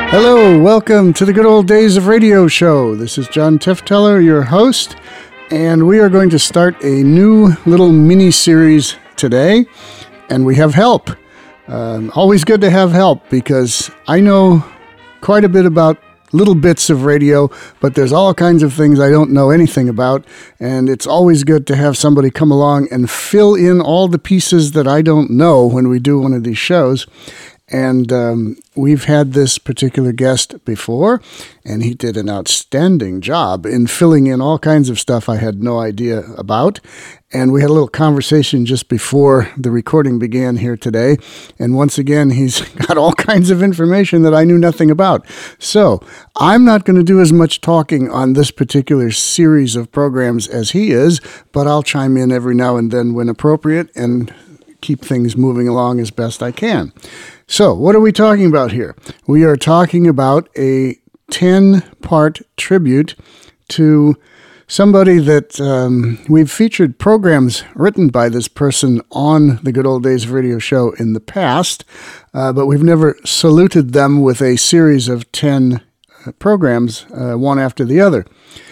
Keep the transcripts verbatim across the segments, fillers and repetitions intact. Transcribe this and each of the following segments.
Hello, welcome to the Good Old Days of Radio show. This is John Tifteller, your host, and we are going to start a new little mini-series today, and we have help. Um, always good to have help because I know quite a bit about little bits of radio, but there's all kinds of things I don't know anything about, and it's always good to have somebody come along and fill in all the pieces that I don't know when we do one of these shows. And um, we've had this particular guest before, and he did an outstanding job in filling in all kinds of stuff I had no idea about. And we had a little conversation just before the recording began here today. And once again, he's got all kinds of information that I knew nothing about. So I'm not going to do as much talking on this particular series of programs as he is, but I'll chime in every now and then when appropriate and keep things moving along as best I can. So, what are we talking about here? We are talking about a ten-part tribute to somebody that um, we've featured programs written by this person on the Good Old Days of Radio show in the past, uh, but we've never saluted them with a series of ten programs, uh, one after the other.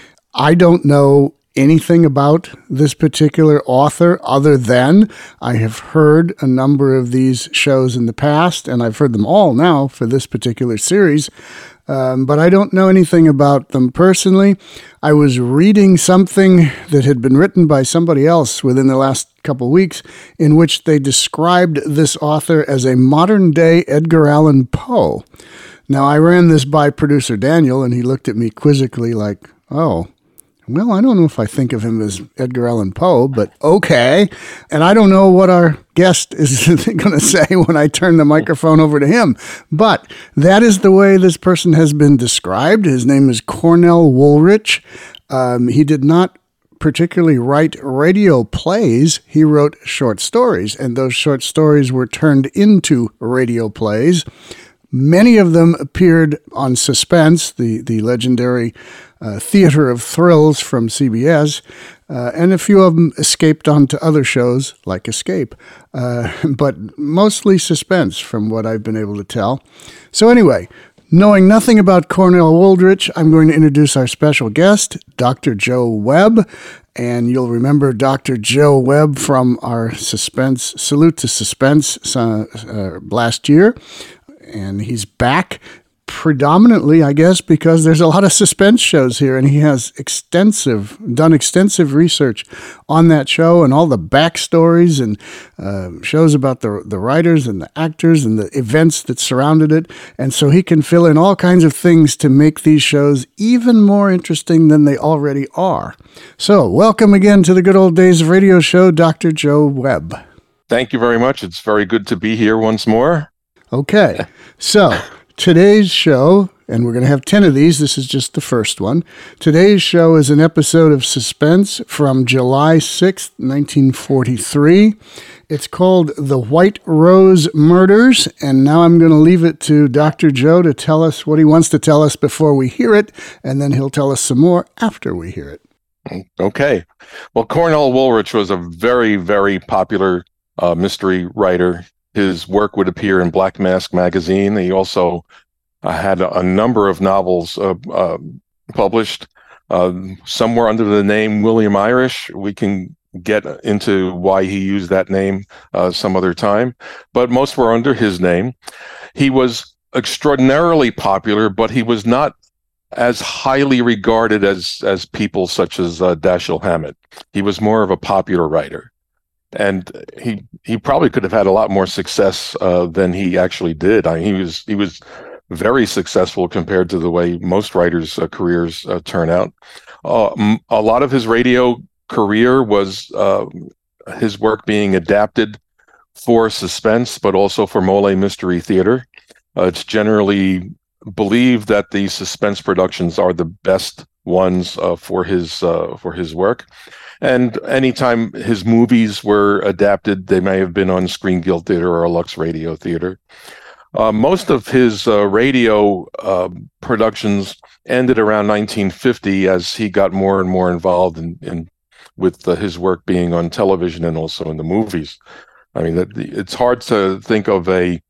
I don't know anything about this particular author other than I have heard a number of these shows in the past, and I've heard them all now for this particular series, um, but I don't know anything about them personally. I was reading something that had been written by somebody else within the last couple weeks in which they described this author as a modern-day Edgar Allan Poe. Now, I ran this by producer Daniel, and he looked at me quizzically like, oh, well, I don't know if I think of him as Edgar Allan Poe, but okay. And I don't know what our guest is going to say when I turn the microphone over to him. But that is the way this person has been described. His name is Cornell Woolrich. Um, he did not particularly write radio plays. He wrote short stories, and those short stories were turned into radio plays. Many of them appeared on Suspense, the, the legendary uh, theater of thrills from C B S, uh, and a few of them escaped onto other shows like Escape, uh, but mostly Suspense from what I've been able to tell. So anyway, knowing nothing about Cornell Woolrich, I'm going to introduce our special guest, Doctor Joe Webb. And you'll remember Doctor Joe Webb from our Suspense, Salute to Suspense uh, uh, last year. And he's back predominantly, I guess, because there's a lot of suspense shows here, and he has extensive, done extensive research on that show and all the backstories and uh, shows about the the writers and the actors and the events that surrounded it. And so he can fill in all kinds of things to make these shows even more interesting than they already are. So welcome again to the Good Old Days of Radio show, Doctor Joe Webb. Thank you very much. It's very good to be here once more. Okay, so today's show, and we're going to have ten of these, this is just the first one. Today's show is an episode of Suspense from July sixth, nineteen forty-three. It's called The White Rose Murders, and now I'm going to leave it to Doctor Joe to tell us what he wants to tell us before we hear it, and then he'll tell us some more after we hear it. Okay. Well, Cornell Woolrich was a very, very popular uh, mystery writer. His work would appear in Black Mask magazine. He also uh, had a, a number of novels uh, uh, published, uh, somewhere under the name William Irish. We can get into why he used that name uh, some other time, but most were under his name. He was extraordinarily popular, but he was not as highly regarded as, as people such as uh, Dashiell Hammett. He was more of a popular writer. And he he probably could have had a lot more success uh, than he actually did. I mean, he was he was very successful compared to the way most writers' uh, careers uh, turn out. Uh, a lot of his radio career was uh, his work being adapted for Suspense, but also for Mole Mystery Theater. Uh, it's generally believed that the Suspense productions are the best ones uh, for his uh, for his work. And anytime his movies were adapted, they may have been on Screen Guild Theater or Lux Radio Theater. Uh, most of his uh, radio uh, productions ended around nineteen fifty as he got more and more involved in, in with uh, his work being on television and also in the movies. I mean, it's hard to think of a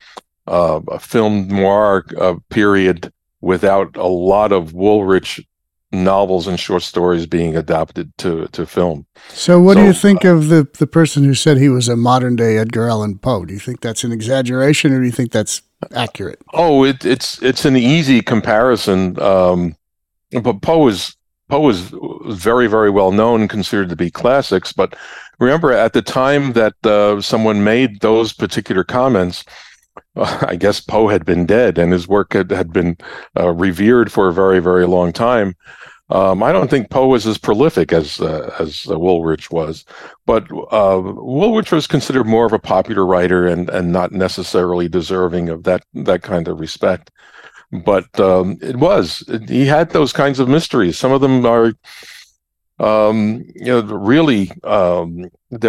uh, a film noir uh, period without a lot of Woolrich novels and short stories being adapted to to film. So what so, do you think of the, the person who said he was a modern-day Edgar Allan Poe? Do you think that's an exaggeration, or do you think that's accurate? Oh, it, it's it's an easy comparison. Um, but Poe is Poe is very, very well known, considered to be classics. But remember, at the time that uh, someone made those particular comments, uh, I guess Poe had been dead, and his work had, had been uh, revered for a very, very long time. Um, I don't think Poe was as prolific as uh, as uh, Woolrich was, but uh, Woolrich was considered more of a popular writer and and not necessarily deserving of that that kind of respect. But um, it was he had those kinds of mysteries. Some of them are, um, you know, really. Um,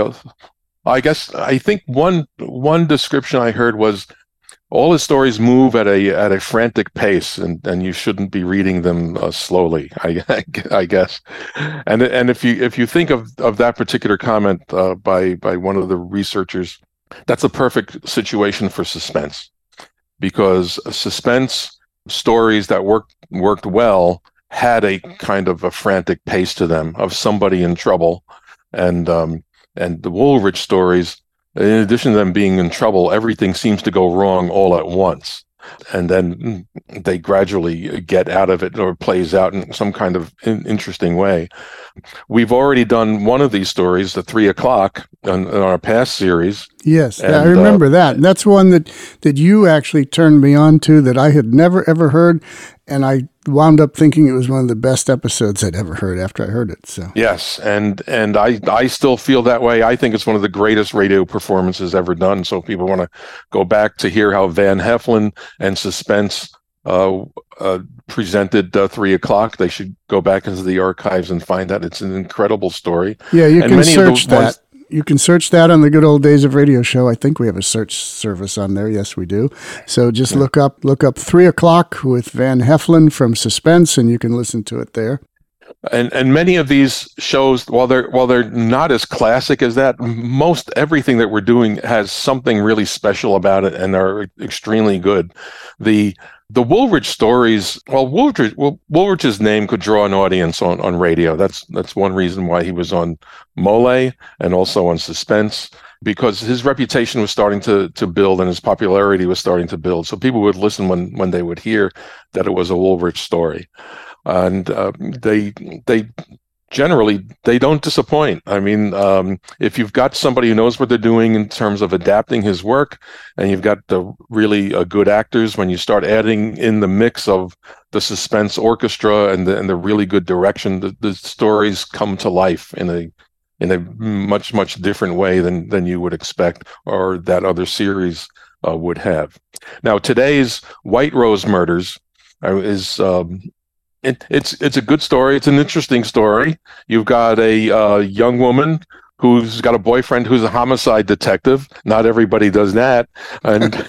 I guess I think one one description I heard was, all his stories move at a at a frantic pace, and, and you shouldn't be reading them uh, slowly. I, I guess, and and if you if you think of, of that particular comment uh, by by one of the researchers, that's a perfect situation for suspense, because suspense stories that worked worked well had a kind of a frantic pace to them of somebody in trouble, and um, and the Woolrich stories, in addition to them being in trouble, everything seems to go wrong all at once. And then they gradually get out of it, or plays out in some kind of in- interesting way. We've already done one of these stories, the three o'clock, in, in our past series. Yes, and, I remember uh, that. That's one that, that you actually turned me on to, that I had never, ever heard. And I wound up thinking it was one of the best episodes I'd ever heard after I heard it. So yes, and and I I still feel that way. I think it's one of the greatest radio performances ever done. So if people want to go back to hear how Van Heflin and Suspense uh, uh, presented uh, Three O'Clock, they should go back into the archives and find that it's an incredible story. Yeah, you and can many search of the that. ones, You can search that on the Good Old Days of Radio show. I think we have a search service on there. Yes, we do. So just yeah. look up look up Three O'Clock with Van Heflin from Suspense, and you can listen to it there. And and many of these shows, while they're while they're not as classic as that, most everything that we're doing has something really special about it, and are extremely good. The The Woolrich stories, well, Woolrich, well, Woolrich's name could draw an audience on, on radio. That's that's one reason why he was on Mole and also on Suspense, because his reputation was starting to to build and his popularity was starting to build. So people would listen when, when they would hear that it was a Woolrich story. And uh, they they generally, they don't disappoint. I mean, um, if you've got somebody who knows what they're doing in terms of adapting his work, and you've got the really uh, good actors, when you start adding in the mix of the suspense orchestra and the, and the really good direction, the, the stories come to life in a in a much, much different way than, than you would expect, or that other series uh, would have. Now, today's White Rose Murders uh, is... Um, It, it's it's a good story. It's an interesting story. You've got a uh, young woman who's got a boyfriend who's a homicide detective. Not everybody does that, and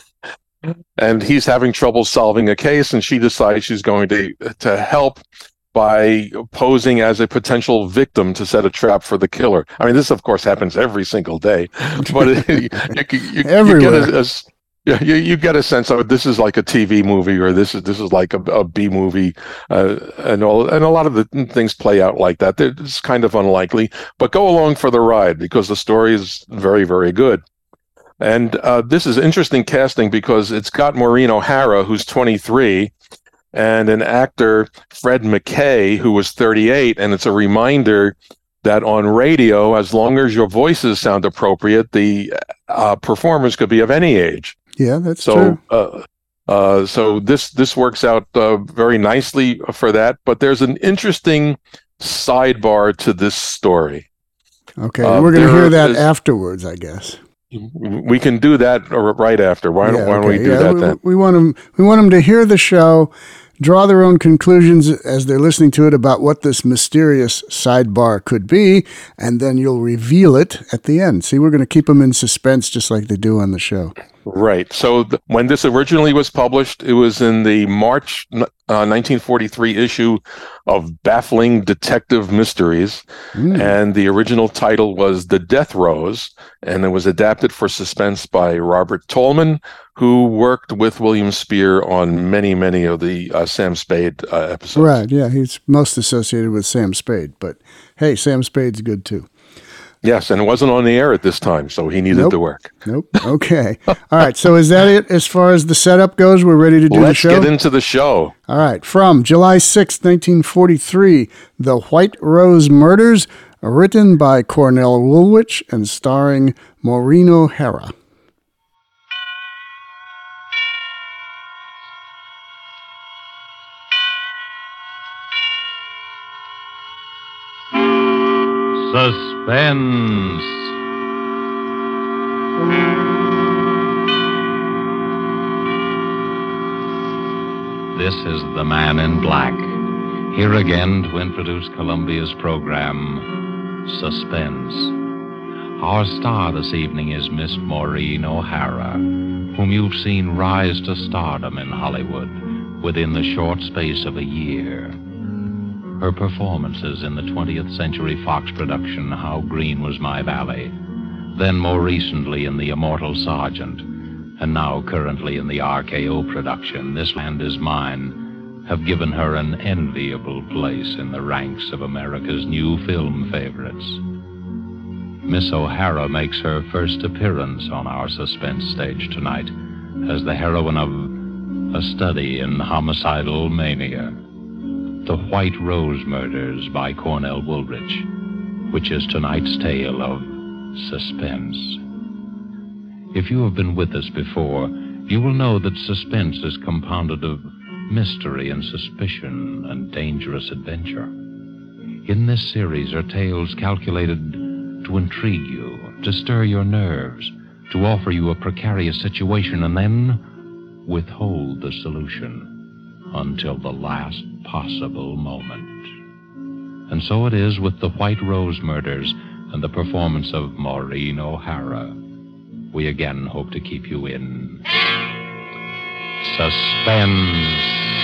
and he's having trouble solving a case. And she decides she's going to to help by posing as a potential victim to set a trap for the killer. I mean, this of course happens every single day, but it, you, you, you, you get a, a Yeah, you, you get a sense of it. This is like a T V movie, or this is this is like a, a B movie, uh, and all. And a lot of the things play out like that. It's kind of unlikely, but go along for the ride because the story is very, very good. And uh, this is interesting casting because it's got Maureen O'Hara, who's twenty-three, and an actor, Fred McKay, who was thirty-eight. And it's a reminder that on radio, as long as your voices sound appropriate, the uh, performers could be of any age. Yeah, that's so, true. Uh, uh, so this this works out uh, very nicely for that. But there's an interesting sidebar to this story. Okay, uh, we're going to hear that is, afterwards, I guess. We can do that right after. Why don't, yeah, why don't okay. we do yeah, that we, then? We want them. We want them to hear the show, draw their own conclusions as they're listening to it about what this mysterious sidebar could be, and then you'll reveal it at the end. See, we're going to keep them in suspense just like they do on the show. Right. So th- when this originally was published, it was in the March uh, nineteen forty-three issue of Baffling Detective Mysteries. Mm. And the original title was The Death Rose. And it was adapted for suspense by Robert Tolman, who worked with William Spear on many, many of the uh, Sam Spade uh, episodes. Right. Yeah. He's most associated with Sam Spade. But hey, Sam Spade's good too. Yes, and it wasn't on the air at this time, so he needed nope. to work. Nope. Okay. All right. So is that it as far as the setup goes? We're ready to do Let's the show? Let's get into the show. All right. From July sixth, nineteen forty-three, The White Rose Murders, written by Cornell Woolrich and starring Maureen O'Hara. Suspense. This is The Man in Black, here again to introduce Columbia's program, Suspense. Our star this evening is Miss Maureen O'Hara, whom you've seen rise to stardom in Hollywood within the short space of a year. Her performances in the twentieth Century Fox production, How Green Was My Valley, then more recently in The Immortal Sergeant, and now currently in the R K O production, This Land Is Mine, have given her an enviable place in the ranks of America's new film favorites. Miss O'Hara makes her first appearance on our suspense stage tonight as the heroine of A Study in Homicidal Mania, The White Rose Murders by Cornell Woolrich, which is tonight's tale of suspense. If you have been with us before, you will know that suspense is compounded of mystery and suspicion and dangerous adventure. In this series are tales calculated to intrigue you, to stir your nerves, to offer you a precarious situation and then withhold the solution until the last possible moment. And so it is with The White Rose Murders and the performance of Maureen O'Hara. We again hope to keep you in suspense.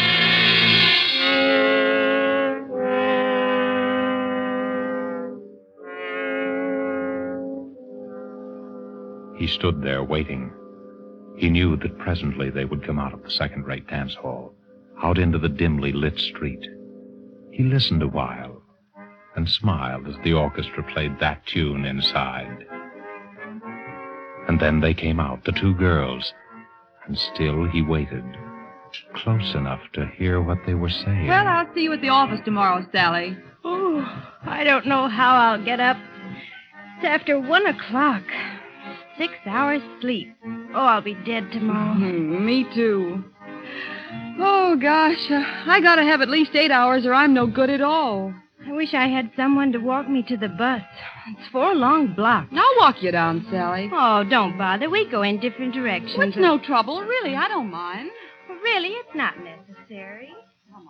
He stood there waiting. He knew that presently they would come out of the second-rate dance hall, out into the dimly lit street. He listened a while and smiled as the orchestra played that tune inside. And then they came out, the two girls, and still he waited, close enough to hear what they were saying. Well, I'll see you at the office tomorrow, Sally. Oh, I don't know how I'll get up. It's after one o'clock. Six hours sleep. Oh, I'll be dead tomorrow. Mm, me too. Oh, gosh, uh, I gotta have at least eight hours or I'm no good at all. I wish I had someone to walk me to the bus. It's four long blocks. I'll walk you down, Sally. Oh, don't bother. We go in different directions. It's no trouble. Really, I don't mind. Well, really, it's not necessary. Come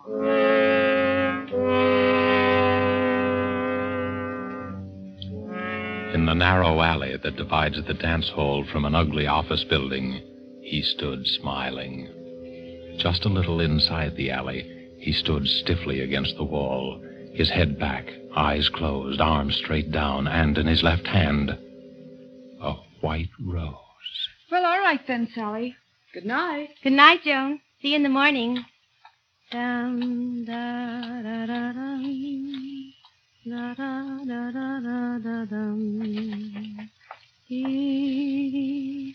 on. In the narrow alley that divides the dance hall from an ugly office building, he stood smiling. Just a little inside the alley, he stood stiffly against the wall, his head back, eyes closed, arms straight down, and in his left hand, a white rose. Well, all right then, Sally. Good night. Good night, Joan. See you in the morning. Dum, da, da, da, dum. Da, da, da, da, da, da, dum. Dee.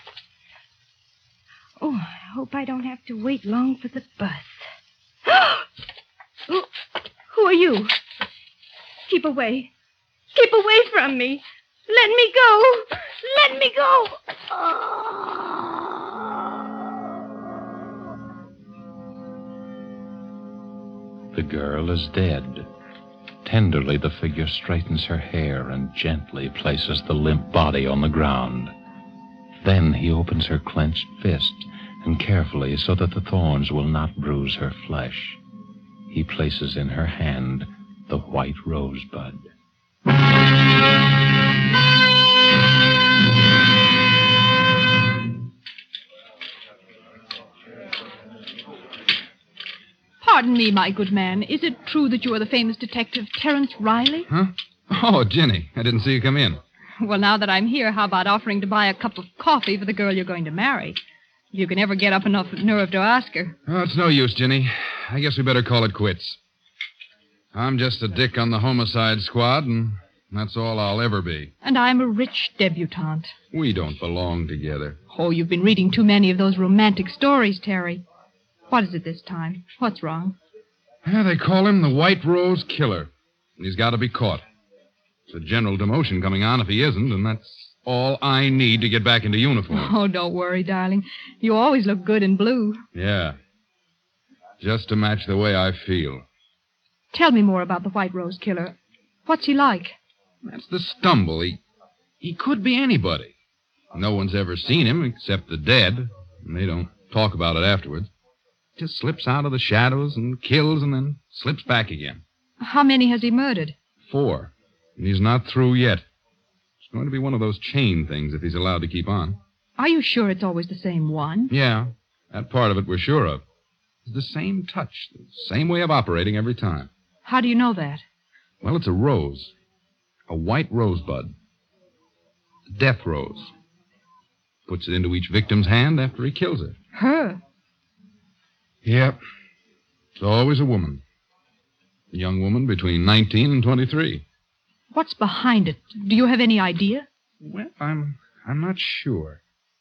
Oh, I hope I don't have to wait long for the bus. Who, who are you? Keep away. Keep away from me. Let me go. Let me go. Oh. The girl is dead. Tenderly, the figure straightens her hair and gently places the limp body on the ground. Then he opens her clenched fist, and carefully, so that the thorns will not bruise her flesh, he places in her hand the white rosebud. Pardon me, my good man. Is it true that you are the famous detective Terence Riley? Huh? Oh, Jenny, I didn't see you come in. Well, now that I'm here, how about offering to buy a cup of coffee for the girl you're going to marry? If you can ever get up enough nerve to ask her. Oh, it's no use, Jenny. I guess we better call it quits. I'm just a dick on the homicide squad, and that's all I'll ever be. And I'm a rich debutante. We don't belong together. Oh, you've been reading too many of those romantic stories, Terry. What is it this time? What's wrong? Yeah, they call him the White Rose Killer. And he's got to be caught. There's a general demotion coming on if he isn't, and that's all I need to get back into uniform. Oh, don't worry, darling. You always look good in blue. Yeah. Just to match the way I feel. Tell me more about the White Rose Killer. What's he like? That's the stumble. He, he could be anybody. No one's ever seen him except the dead, and they don't talk about it afterwards. Just slips out of the shadows and kills and then slips back again. How many has he murdered? Four. And he's not through yet. It's going to be one of those chain things if he's allowed to keep on. Are you sure it's always the same one? Yeah. That part of it we're sure of. It's the same touch, the same way of operating every time. How do you know that? Well, it's a rose. A white rosebud. A death rose. Puts it into each victim's hand after he kills her. Her? Yep. It's always a woman. A young woman between nineteen and twenty-three. What's behind it? Do you have any idea? Well, I'm I'm not sure.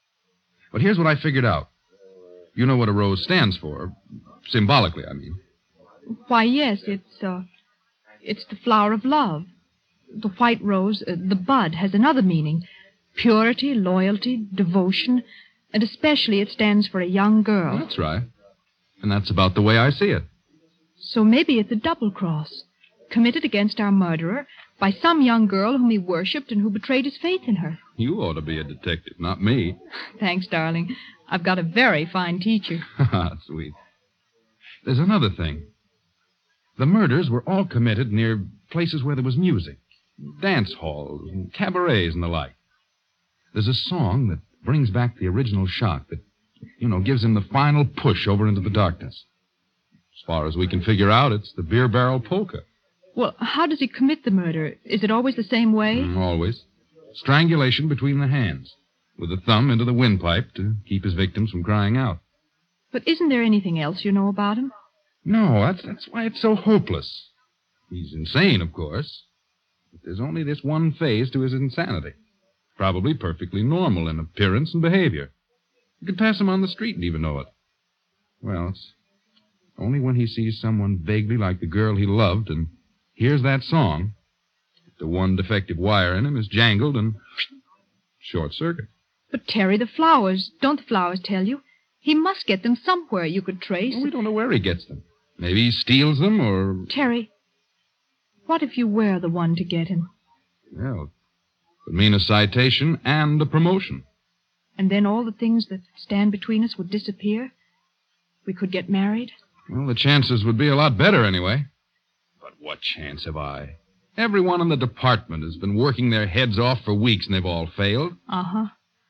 But here's what I figured out. You know what a rose stands for. Symbolically, I mean. Why, yes, it's, uh, it's the flower of love. The white rose, uh, the bud, has another meaning. Purity, loyalty, devotion, and especially it stands for a young girl. That's right. And that's about the way I see it. So maybe it's a double cross, committed against our murderer by some young girl whom he worshipped and who betrayed his faith in her. You ought to be a detective, not me. Thanks, darling. I've got a very fine teacher. Sweet. There's another thing. The murders were all committed near places where there was music, dance halls, and cabarets and the like. There's a song that brings back the original shock that, you know, gives him the final push over into the darkness. As far as we can figure out, it's the Beer Barrel Polka. Well, how does he commit the murder? Is it always the same way? Mm, always. Strangulation between the hands, with the thumb into the windpipe to keep his victims from crying out. But isn't there anything else you know about him? No, that's, that's why it's so hopeless. He's insane, of course. But there's only this one phase to his insanity. Probably perfectly normal in appearance and behavior. You could pass him on the street and even know it. Well, it's only when he sees someone vaguely like the girl he loved and hears that song, the one defective wire in him is jangled and short circuit. But, Terry, the flowers, don't the flowers tell you? He must get them somewhere you could trace. Well, we don't know where he gets them. Maybe he steals them or... Terry, what if you were the one to get him? Well, it would mean a citation and a promotion. And then all the things that stand between us would disappear? We could get married? Well, the chances would be a lot better anyway. But what chance have I? Everyone in the department has been working their heads off for weeks and they've all failed. Uh-huh.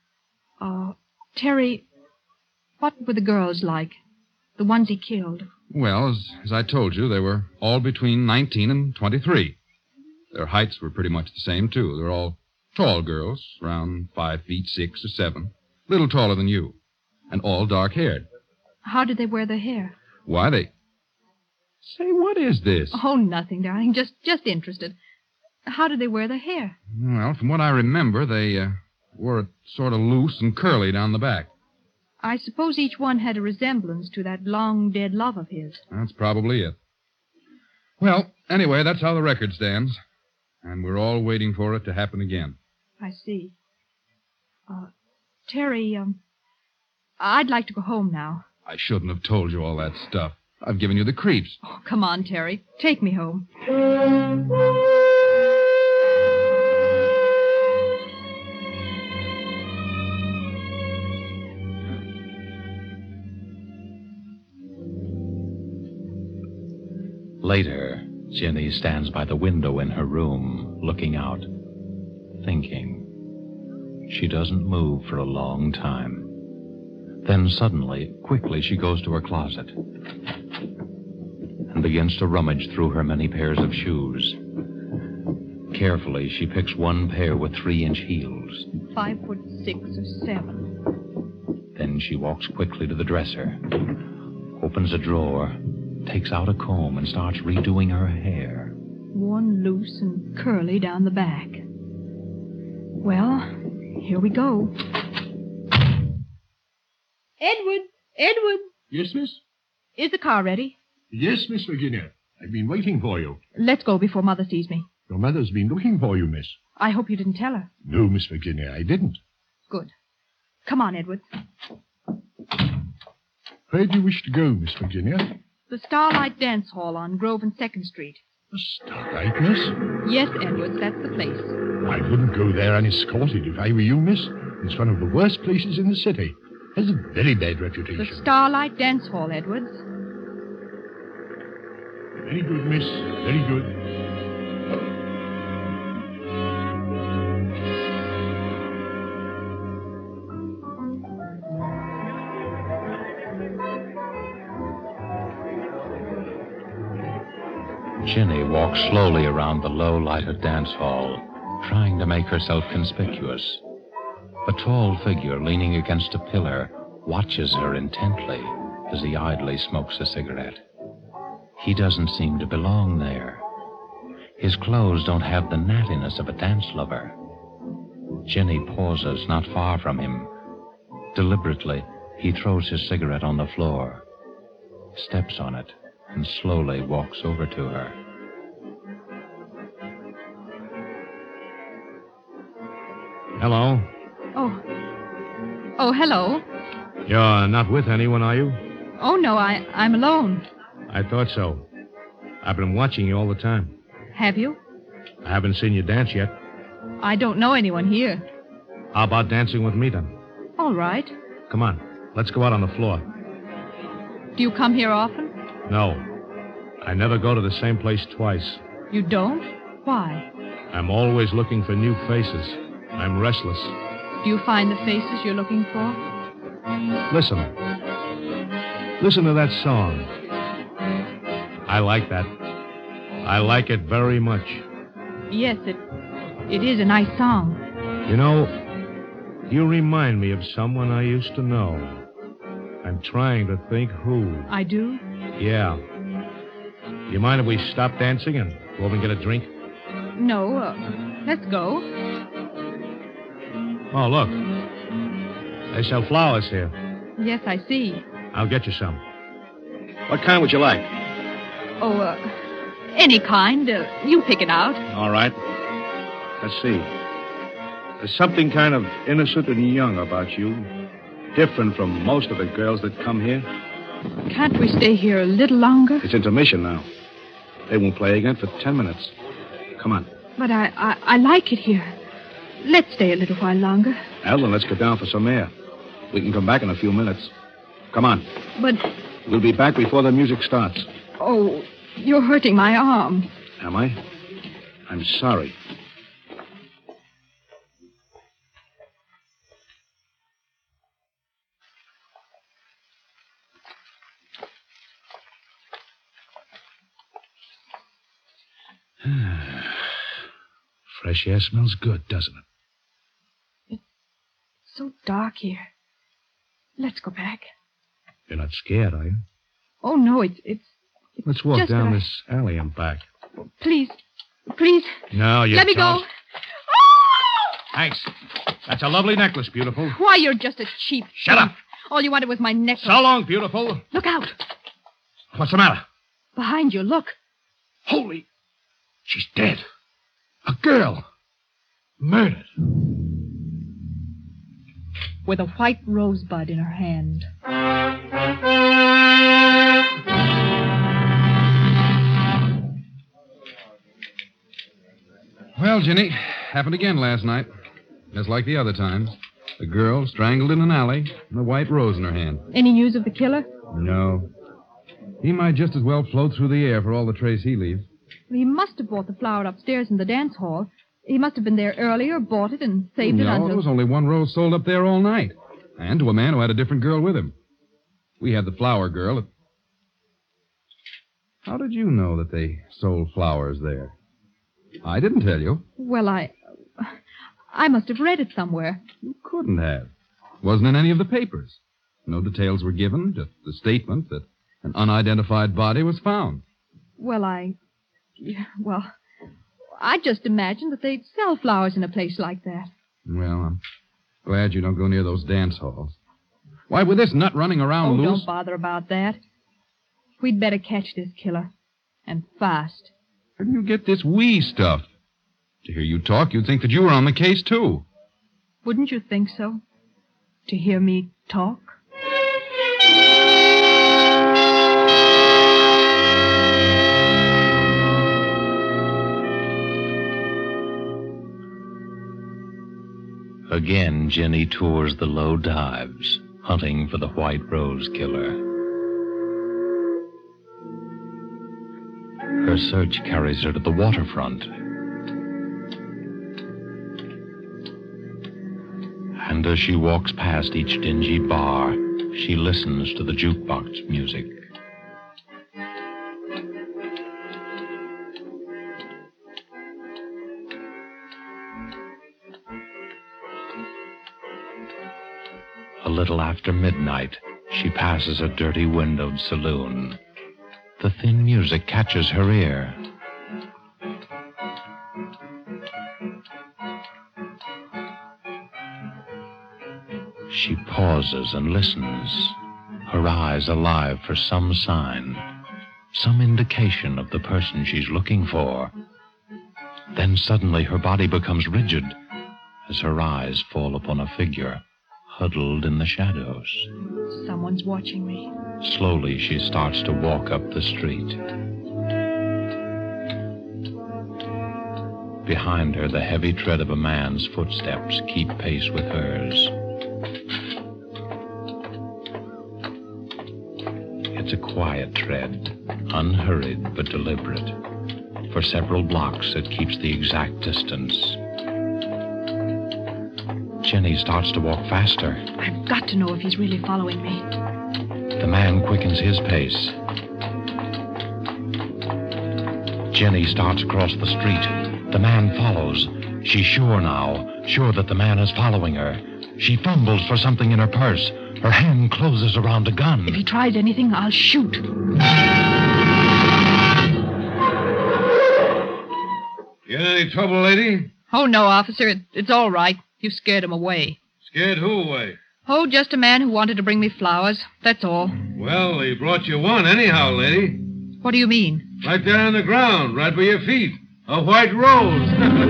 Uh, Terry, what were the girls like? The ones he killed? Well, as, as I told you, they were all between nineteen and twenty-three. Their heights were pretty much the same, too. They're all tall girls, around five feet six or seven. Little taller than you. And all dark-haired. How did they wear their hair? Why, they... Say, what is this? Oh, nothing, darling. Just just interested. How did they wear their hair? Well, from what I remember, they uh, wore it sort of loose and curly down the back. I suppose each one had a resemblance to that long-dead love of his. That's probably it. Well, anyway, that's how the record stands. And we're all waiting for it to happen again. I see. Uh, Terry, um, I'd like to go home now. I shouldn't have told you all that stuff. I've given you the creeps. Oh, come on, Terry. Take me home. Later, Jenny stands by the window in her room, looking out, thinking. She doesn't move for a long time. Then suddenly, quickly, she goes to her closet. begins to rummage through her many pairs of shoes. Carefully, she picks one pair with three-inch heels. Five foot six or seven. Then she walks quickly to the dresser, opens a drawer, takes out a comb, and starts redoing her hair. Worn loose and curly down the back. Well, here we go. Edward! Edward! Yes, miss? Is the car ready? Yes, Miss Virginia. I've been waiting for you. Let's go before Mother sees me. Your mother's been looking for you, miss. I hope you didn't tell her. No, Miss Virginia, I didn't. Good. Come on, Edward. Where do you wish to go, Miss Virginia? The Starlight Dance Hall on Grove and second Street. The Starlight, miss? Yes, Edwards, that's the place. I wouldn't go there unescorted if I were you, miss. It's one of the worst places in the city. Has a very bad reputation. The Starlight Dance Hall, Edwards. Very good, miss. Very good. Ginny walks slowly around the low-lighted dance hall, trying to make herself conspicuous. A tall figure leaning against a pillar watches her intently as he idly smokes a cigarette. He doesn't seem to belong there. His clothes don't have the nattiness of a dance lover. Ginny pauses not far from him. Deliberately, he throws his cigarette on the floor, steps on it, and slowly walks over to her. Hello. Oh. Oh, hello. You're not with anyone, are you? Oh, no, I, I'm alone. I thought so. I've been watching you all the time. Have you? I haven't seen you dance yet. I don't know anyone here. How about dancing with me, then? All right. Come on. Let's go out on the floor. Do you come here often? No. I never go to the same place twice. You don't? Why? I'm always looking for new faces. I'm restless. Do you find the faces you're looking for? Listen. Listen to that song. I like that. I like it very much. Yes, it it is a nice song. You know, you remind me of someone I used to know. I'm trying to think who. I do? Yeah. You mind if we stop dancing and go over and get a drink? No, uh, let's go. Oh, look. They sell flowers here. Yes, I see. I'll get you some. What kind would you like? Oh, uh, any kind. Uh, you pick it out. All right. Let's see. There's something kind of innocent and young about you. Different from most of the girls that come here. Can't we stay here a little longer? It's intermission now. They won't play again for ten minutes. Come on. But I, I, I like it here. Let's stay a little while longer. Well, then let's go down for some air. We can come back in a few minutes. Come on. But... We'll be back before the music starts. Oh, you're hurting my arm. Am I? I'm sorry. Fresh air smells good, doesn't it? It's so dark here. Let's go back. You're not scared, are you? Oh, no, it's... it's, it's Let's walk just down that I- this alley and back. Please, please, No, you let me don't. go. Thanks. That's a lovely necklace, beautiful. Why, you're just a cheap... Shut thief. up. All you wanted was my necklace. So long, beautiful. Look out. What's the matter? Behind you, look. Holy. She's dead. A girl. Murdered. With a white rosebud in her hand. Well, Ginny, happened again last night. Just like the other times. The girl strangled in an alley and a white rose in her hand. Any news of the killer? No. He might just as well float through the air for all the trace he leaves. He must have bought the flower upstairs in the dance hall. He must have been there earlier, bought it, and saved it no, until... there was only one rose sold up there all night. And to a man who had a different girl with him. We had the flower girl at... How did you know that they sold flowers there? I didn't tell you. Well, I... I must have read it somewhere. You couldn't have. Wasn't in any of the papers. No details were given, just the statement that an unidentified body was found. Well, I... Well, I just imagined that they'd sell flowers in a place like that. Well, I'm glad you don't go near those dance halls. Why, with this nut running around Oh, loose... don't bother about that. We'd better catch this killer. And fast. Where do you get this we stuff? To hear you talk, you'd think that you were on the case, too. Wouldn't you think so? To hear me talk? Again, Jenny tours the low dives, hunting for the White Rose Killer. Her search carries her to the waterfront. And as she walks past each dingy bar, she listens to the jukebox music. A little after midnight, she passes a dirty windowed saloon. The thin music catches her ear. She pauses and listens, her eyes alive for some sign, some indication of the person she's looking for. Then suddenly her body becomes rigid as her eyes fall upon a figure huddled in the shadows. Someone's watching me. Slowly, she starts to walk up the street. Behind her, the heavy tread of a man's footsteps keep pace with hers. It's a quiet tread, unhurried but deliberate. For several blocks, it keeps the exact distance. Jenny starts to walk faster. I've got to know if he's really following me. The man quickens his pace. Jenny starts across the street. The man follows. She's sure now, sure that the man is following her. She fumbles for something in her purse. Her hand closes around a gun. If he tries anything, I'll shoot. You in any trouble, lady? Oh, no, officer. It, it's all right. You scared him away. Scared who away? Oh, just a man who wanted to bring me flowers. That's all. Well, he brought you one anyhow, lady. What do you mean? Right there on the ground, right by your feet. A white rose.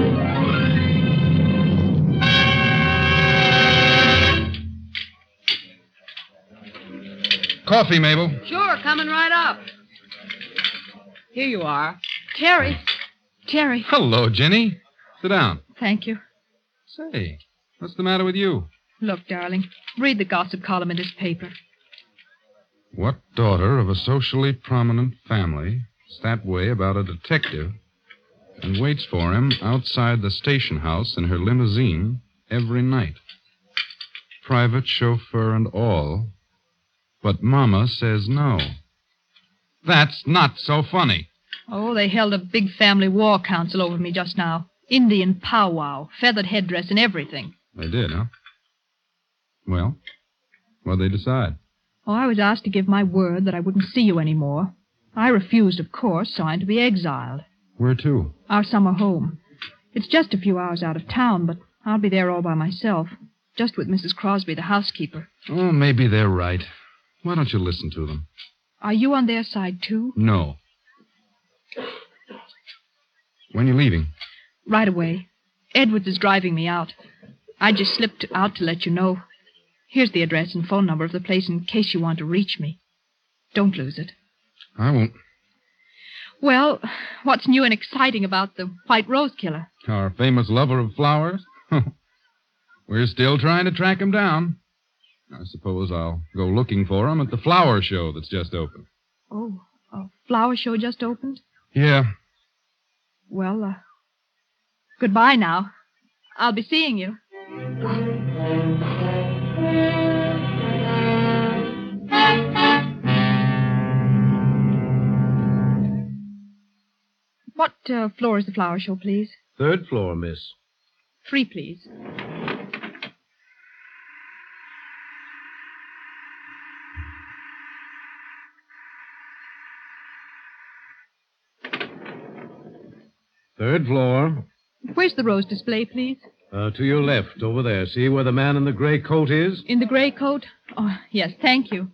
Coffee, Mabel. Sure, coming right up. Here you are. Terry. Terry. Hello, Jenny. Sit down. Thank you. Say, what's the matter with you? Look, darling, read the gossip column in this paper. What daughter of a socially prominent family is that way about a detective and waits for him outside the station house in her limousine every night? Private chauffeur and all. But Mama says no. That's not so funny. Oh, they held a big family war council over me just now. Indian powwow, feathered headdress and everything. They did, huh? Well, what'd they decide? Oh, I was asked to give my word that I wouldn't see you anymore. I refused, of course, so I'm to be exiled. Where to? Our summer home. It's just a few hours out of town, but I'll be there all by myself. Just with Missus Crosby, the housekeeper. Oh, maybe they're right. Why don't you listen to them? Are you on their side, too? No. When you leaving? Right away. Edwards is driving me out. I just slipped out to let you know. Here's the address and phone number of the place in case you want to reach me. Don't lose it. I won't. Well, what's new and exciting about the White Rose Killer? Our famous lover of flowers? We're still trying to track him down. I suppose I'll go looking for him at the flower show that's just opened. Oh, a flower show just opened? Yeah. Well, uh, goodbye now. I'll be seeing you. What uh, floor is the flower show, please? Third floor, miss. Three, please. Third floor. Where's the rose display, please? Uh, to your left, over there. See where the man in the gray coat is? In the gray coat? Oh, yes, thank you.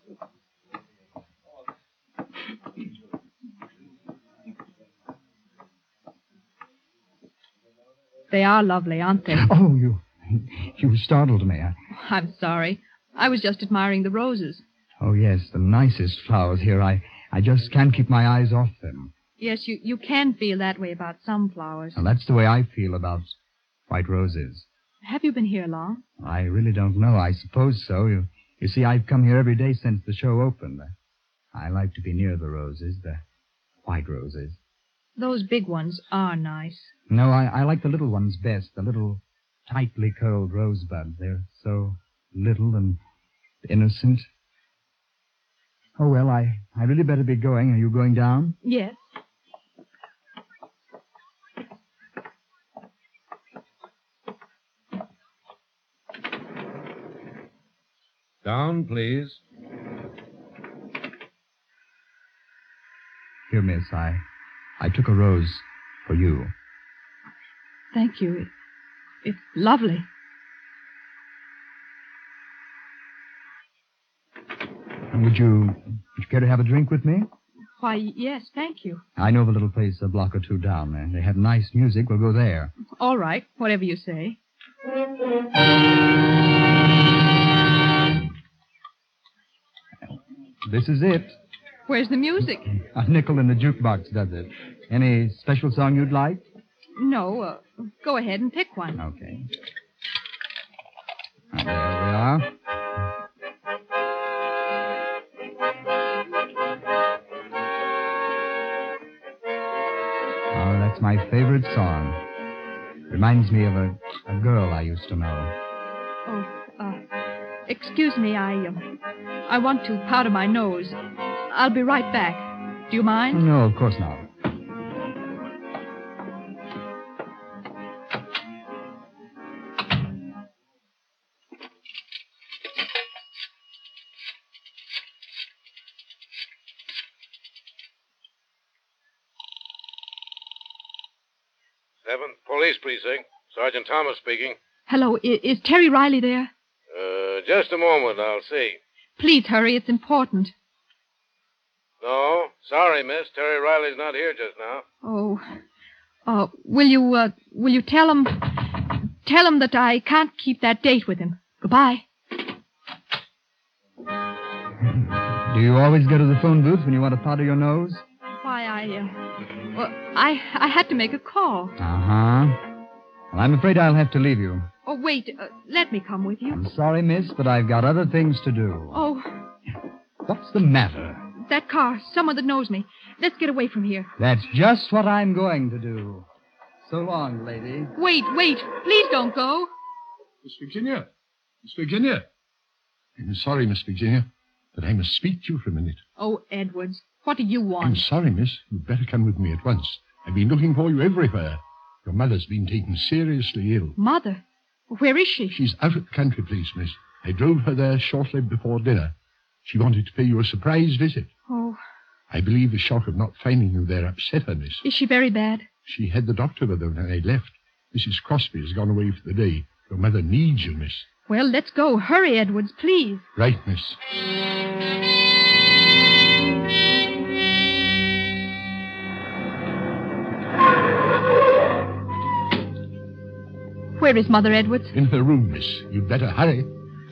They are lovely, aren't they? Oh, you you startled me. I... I'm sorry. I was just admiring the roses. Oh, yes, the nicest flowers here. I, I just can't keep my eyes off them. Yes, you, you can feel that way about some flowers. Well, that's the way I feel about white roses. Have you been here long? I really don't know. I suppose so. You, you see, I've come here every day since the show opened. I like to be near the roses, the white roses. Those big ones are nice. No, I, I like the little ones best, the little tightly curled rosebuds. They're so little and innocent. Oh, well, I, I really better be going. Are you going down? Yes. Down, please. Here, miss, I, I took a rose for you. Thank you. It, it's lovely. And would you, would you care to have a drink with me? Why, yes, thank you. I know the little place a block or two down there. They have nice music. We'll go there. All right, whatever you say. This is it. Where's the music? A nickel in the jukebox does it. Any special song you'd like? No, uh, go ahead and pick one. Okay. Now, there we are. Oh, that's my favorite song. Reminds me of a, a girl I used to know. Oh, uh, excuse me, I, um, I want to powder my nose. I'll be right back. Do you mind? No, of course not. Seventh Police Precinct. Sergeant Thomas speaking. Hello, is, is Terry Riley there? Uh, just a moment, I'll see. Please hurry, it's important. No, sorry, miss. Terry Riley's not here just now. Oh, uh, will you, uh, will you tell him, tell him that I can't keep that date with him. Goodbye. Do you always go to the phone booth when you want to powder your nose? Why, I, uh, well, I, I had to make a call. Uh-huh. Well, I'm afraid I'll have to leave you. Oh, wait, uh, let me come with you. I'm sorry, miss, but I've got other things to do. Oh. What's the matter? That car, someone that knows me. Let's get away from here. That's just what I'm going to do. So long, lady. Wait, wait. Please don't go. Miss Virginia. Miss Virginia. I'm sorry, Miss Virginia, but I must speak to you for a minute. Oh, Edwards, what do you want? I'm sorry, miss. You'd better come with me at once. I've been looking for you everywhere. Your mother's been taken seriously ill. Mother? Where is she? She's out at the country place, miss. I drove her there shortly before dinner. She wanted to pay you a surprise visit. Oh. I believe the shock of not finding you there upset her, miss. Is she very bad? She had the doctor with her when I left. Missus Crosby has gone away for the day. Your mother needs you, miss. Well, let's go. Hurry, Edwards, please. Right, miss. Where is Mother, Edwards? In her room, miss. You'd better hurry.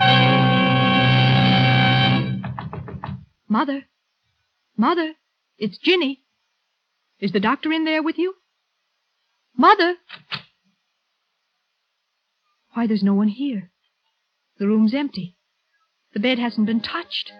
Mother? Mother? It's Ginny. Is the doctor in there with you? Mother? Why, there's no one here. The room's empty. The bed hasn't been touched.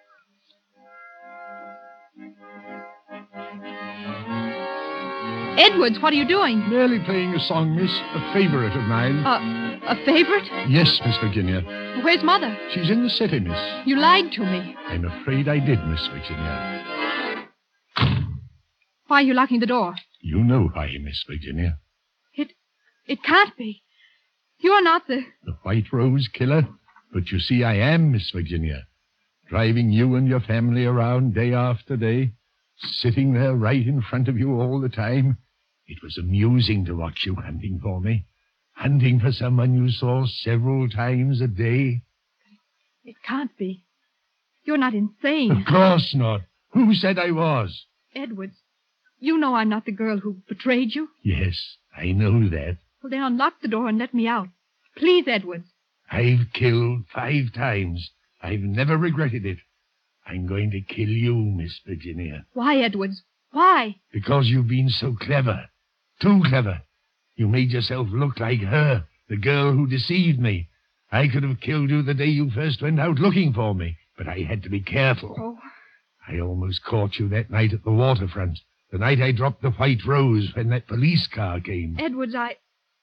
Edwards, what are you doing? Merely playing a song, miss. A favorite of mine. Uh, a favorite? Yes, Miss Virginia. Where's Mother? She's in the city, miss. You lied to me. I'm afraid I did, Miss Virginia. Why are you locking the door? You know why, Miss Virginia. It, it can't be. You're not the... The White Rose killer? But you see, I am, Miss Virginia. Driving you and your family around day after day, sitting there right in front of you all the time. It was amusing to watch you hunting for me. Hunting for someone you saw several times a day. It can't be. You're not insane. Of course not. Who said I was? Edwards, you know I'm not the girl who betrayed you. Yes, I know that. Well, then unlock the door and let me out. Please, Edwards. I've killed five times. I've never regretted it. I'm going to kill you, Miss Virginia. Why, Edwards? Why? Because you've been so clever. Too clever. You made yourself look like her, the girl who deceived me. I could have killed you the day you first went out looking for me, but I had to be careful. Oh. I almost caught you that night at the waterfront, the night I dropped the White Rose when that police car came. Edwards, I...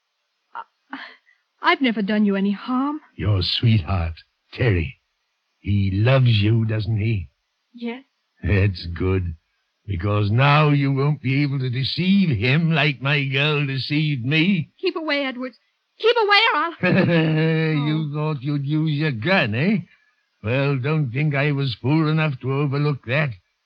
I... I've never done you any harm. Your sweetheart, Terry. He loves you, doesn't he? Yes. That's good. Because now you won't be able to deceive him like my girl deceived me. Keep away, Edwards. Keep away or I'll... You oh. thought you'd use your gun, eh? Well, don't think I was fool enough to overlook that.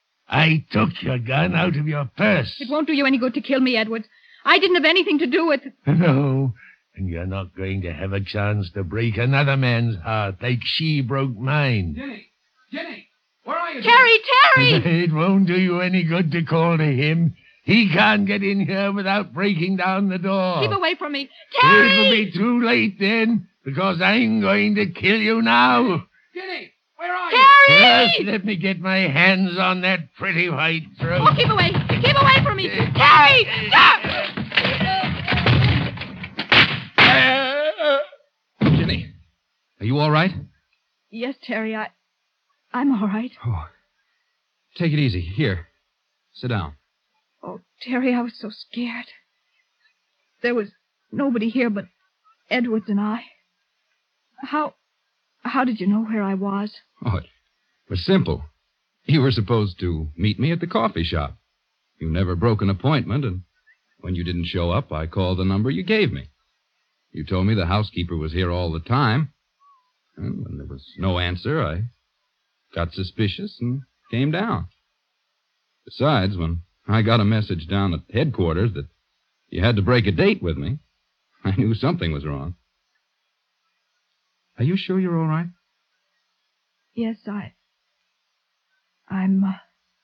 I took your gun out of your purse. It won't do you any good to kill me, Edwards. I didn't have anything to do with it. No, and you're not going to have a chance to break another man's heart like she broke mine. Jenny! Jenny! Where are you? Terry! Terry! It won't do you any good to call to him. He can't get in here without breaking down the door. Keep away from me. Terry! It'll be too late then, because I'm going to kill you now. Jenny! Where are Terry! you? Just let me get my hands on that pretty white throat. Oh, keep away. Keep away from me. Terry! Stop! Jenny, are you all right? Yes, Terry, I... I'm all right. Oh, take it easy. Here, sit down. Oh, Terry, I was so scared. There was nobody here but Edwards and I. How... How did you know where I was? Oh, it was simple. You were supposed to meet me at the coffee shop. You never broke an appointment, and when you didn't show up, I called the number you gave me. You told me the housekeeper was here all the time. And when there was no answer, I got suspicious and came down. Besides, when I got a message down at headquarters that you had to break a date with me, I knew something was wrong. Are you sure you're all right? Yes, I... I'm, uh...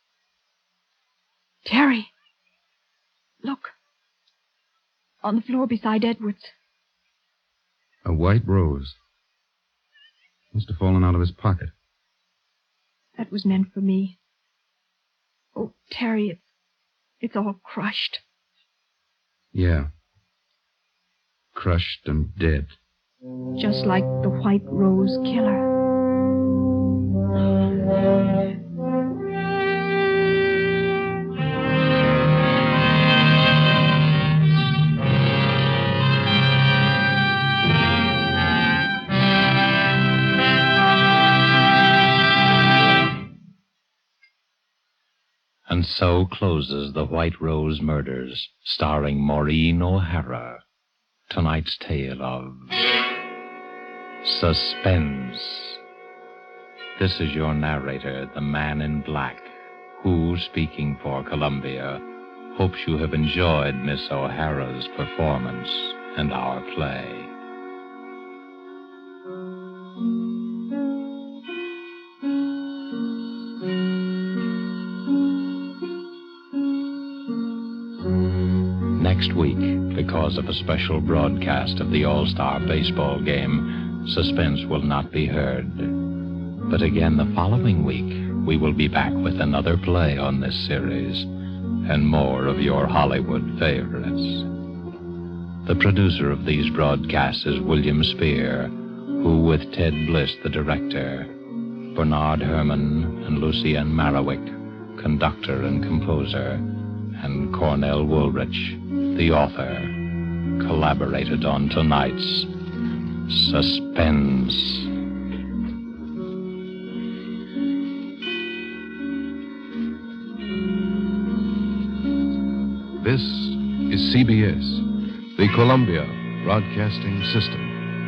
Terry! Look. On the floor beside Edwards. A white rose. Must have fallen out of his pocket. That was meant for me. Oh, Terry, it's... It's all crushed. Yeah. Crushed and dead. Just like the White Rose killer. And so closes The White Rose Murders, starring Maureen O'Hara. Tonight's tale of suspense. This is your narrator, the Man in Black, who, speaking for Columbia, hopes you have enjoyed Miss O'Hara's performance and our play. Next week, because of a special broadcast of the All-Star baseball game, suspense will not be heard. But again the following week, we will be back with another play on this series and more of your Hollywood favorites. The producer of these broadcasts is William Spear, who, with Ted Bliss, the director, Bernard Herrmann and Lucien Marowik, conductor and composer, and Cornell Woolrich, the author, collaborated on tonight's Suspense. This is C B S, the Columbia Broadcasting System.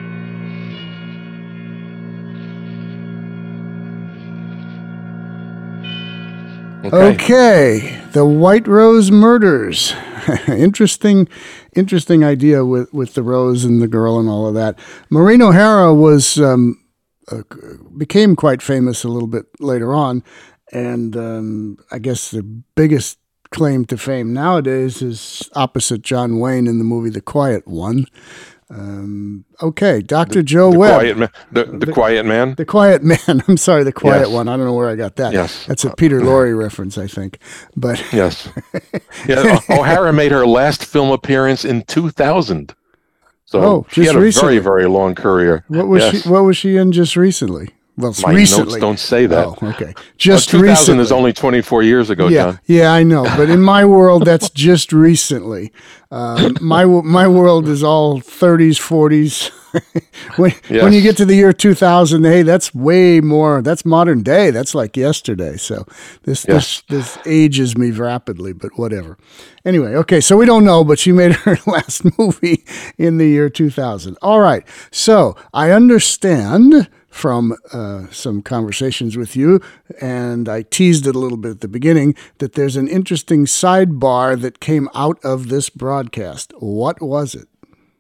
Okay. okay, the White Rose Murders. interesting, interesting idea with, with the rose and the girl and all of that. Maureen O'Hara was um, uh, became quite famous a little bit later on, and um, I guess the biggest claim to fame nowadays is opposite John Wayne in the movie The Quiet One. Um, okay, Doctor Joe the Webb. Quiet ma- the, the, the Quiet Man? The Quiet Man. I'm sorry, The Quiet yes. One. I don't know where I got that. Yes. That's a Peter Lorre reference, I think. But yes. Yeah, O'Hara made her last film appearance in two thousand. So oh, she had a recently. very, very long career. What was yes. she What was she in just recently? Well, My recently. notes don't say that. Oh, okay. Just well, two thousand recently. is only twenty-four years ago, yeah, John. Yeah, I know. But in my world, that's just recently. Um, my my world is all thirties, forties. when yes. when you get to the year two thousand, hey, that's way more. That's modern day. That's like yesterday. So this yes. this this ages me rapidly. But whatever. Anyway, okay. So we don't know, but she made her last movie in the year two thousand. All right. So I understand from uh, some conversations with you, and I teased it a little bit at the beginning, that there's an interesting sidebar that came out of this broadcast. What was it?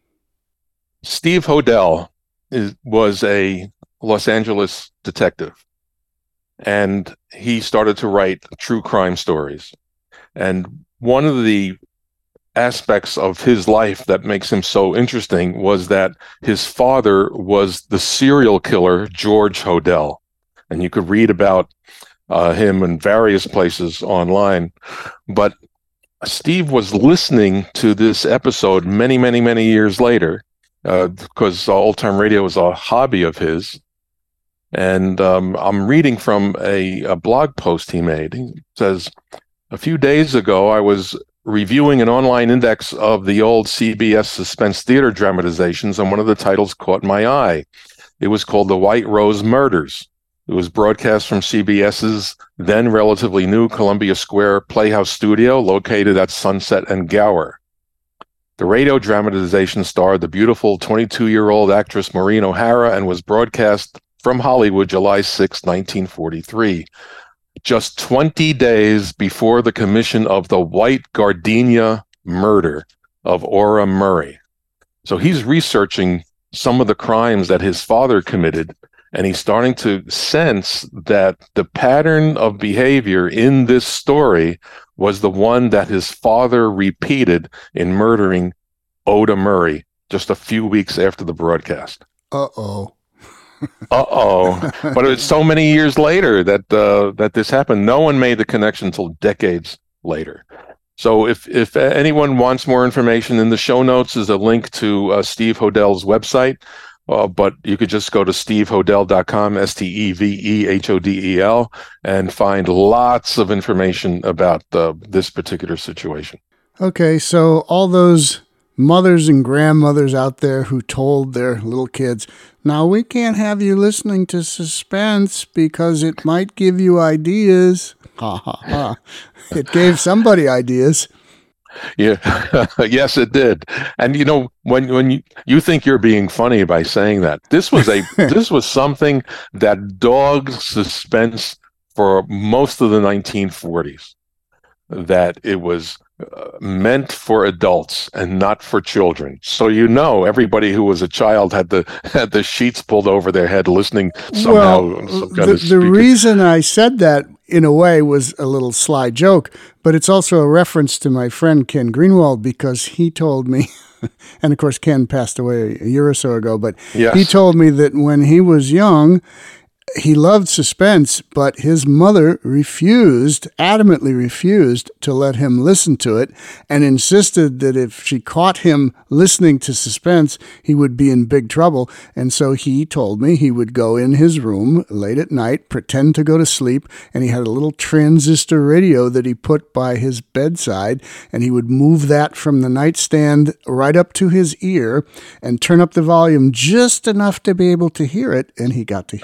Steve Hodel is, was a Los Angeles detective, and he started to write true crime stories. And one of the aspects of his life that makes him so interesting was that his father was the serial killer George Hodel, and you could read about uh, him in various places online. But Steve was listening to this episode many, many, many years later, uh, because old time radio was a hobby of his. And um, I'm reading from a, a blog post he made. He says, "A few days ago, I was reviewing an online index of the old C B S suspense theater dramatizations, and one of the titles caught my eye. It was called The White Rose Murders. It was broadcast from CBS's then relatively new Columbia Square Playhouse studio located at Sunset and Gower. The radio dramatization starred the beautiful twenty-two-year-old actress Maureen O'Hara and was broadcast from Hollywood July sixth, nineteen forty-three. Just twenty days before the commission of the White Gardenia murder of Ora Murray." So he's researching some of the crimes that his father committed, and he's starting to sense that the pattern of behavior in this story was the one that his father repeated in murdering Oda Murray just a few weeks after the broadcast. Uh-oh. Uh-oh. But it's so many years later that uh, that this happened. No one made the connection until decades later. So if, if anyone wants more information, in the show notes is a link to uh, Steve Hodel's website, uh, but you could just go to steve hodel dot com, S T E V E H O D E L, and find lots of information about uh, this particular situation. Okay, so all those mothers and grandmothers out there who told their little kids, "Now we can't have you listening to suspense because it might give you ideas." Ha ha ha. It gave somebody ideas. Yeah, yes, it did. And you know, when when you, you think you're being funny by saying that, this was a this was something that dogged suspense for most of the nineteen forties. That it was uh, meant for adults and not for children. So you know, everybody who was a child had the had the sheets pulled over their head, listening somehow. Well, some kind the, of the reason I said that in a way was a little sly joke, but it's also a reference to my friend Ken Greenwald, because he told me, and of course Ken passed away a year or so ago, but yes. he told me that when he was young, he loved suspense, but his mother refused, adamantly refused to let him listen to it, and insisted that if she caught him listening to suspense, he would be in big trouble. And so he told me he would go in his room late at night, pretend to go to sleep, and he had a little transistor radio that he put by his bedside, and he would move that from the nightstand right up to his ear and turn up the volume just enough to be able to hear it, and he got to hear mm-hmm. suspense.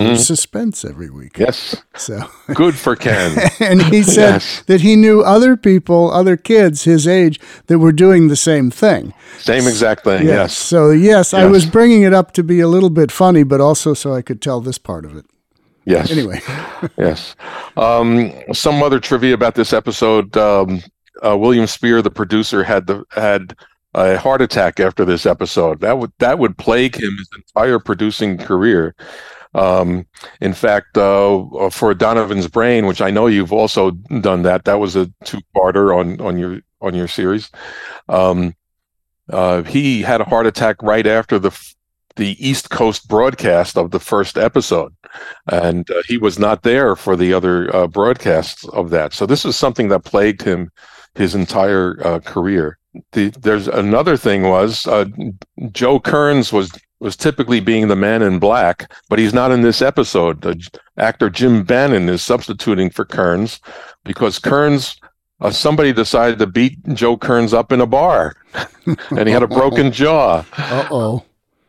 Suspense every week. Yes. So good for Ken. And he said yes. that he knew other people, other kids his age, that were doing the same thing. Same exact thing, yes. yes. So, yes, yes, I was bringing it up to be a little bit funny, but also so I could tell this part of it. Yes. Anyway. Yes. Um, some other trivia about this episode. Um, uh, William Spear, the producer, had the had a heart attack after this episode. That would that would plague him his entire producing career. Um, in fact, uh, for Donovan's Brain, which I know you've also done that, that was a two-parter on on your on your series. Um, uh, he had a heart attack right after the the East Coast broadcast of the first episode, and uh, he was not there for the other uh, broadcasts of that. So this is something that plagued him his entire uh, career. The, there's another thing was uh, Joe Kearns was was typically being the Man in Black, but he's not in this episode. The actor Jim Bannon is substituting for Kearns because Kearns, uh, somebody decided to beat Joe Kearns up in a bar, and he had a broken jaw. Uh-oh.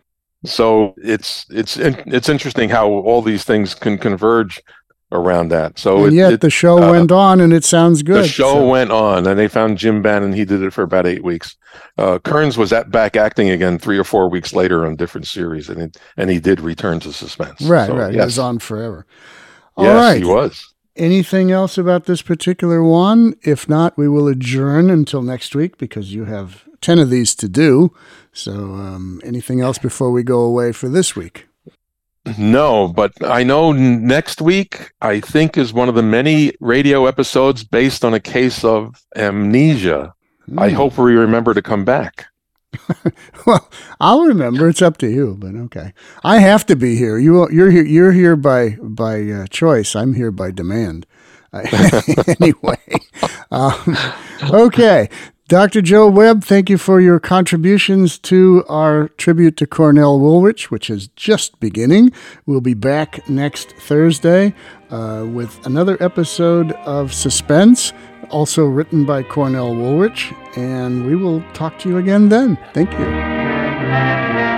So it's it's it's interesting how all these things can converge around that. So and it, yet it, the show uh, went on, and it sounds good. The show so. went on, and they found Jim Bannon. He did it for about eight weeks. Uh, Kearns was at back acting again three or four weeks later on different series, and it, and he did return to Suspense. Right, so, right. Yes. He was on forever. All yes, right. he was. Anything else about this particular one? If not, we will adjourn until next week because you have ten of these to do. So um, anything else before we go away for this week? No, but I know next week, I think, is one of the many radio episodes based on a case of amnesia. Mm. I hope we remember to come back. Well, I'll remember. It's up to you, but okay. I have to be here. You, you're here. You're here by by uh, choice. I'm here by demand. Anyway, um, okay. Doctor Joe Webb, thank you for your contributions to our tribute to Cornell Woolrich, which is just beginning. We'll be back next Thursday uh, with another episode of Suspense, also written by Cornell Woolrich, and we will talk to you again then. Thank you.